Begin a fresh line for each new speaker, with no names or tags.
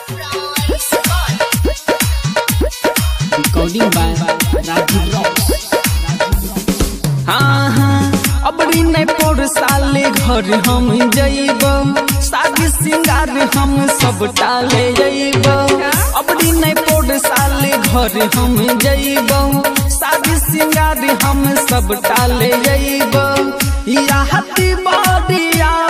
Recording by Raju rocks. हाँ हाँ अबरी नहीं पोर साले घर हम जइब, शादी सिंगार हम सब टाले जइब। अबरी नहीं पोर साले घर हम जइब, शादी सिंगार हम सब टाले जइब। या हती बादिया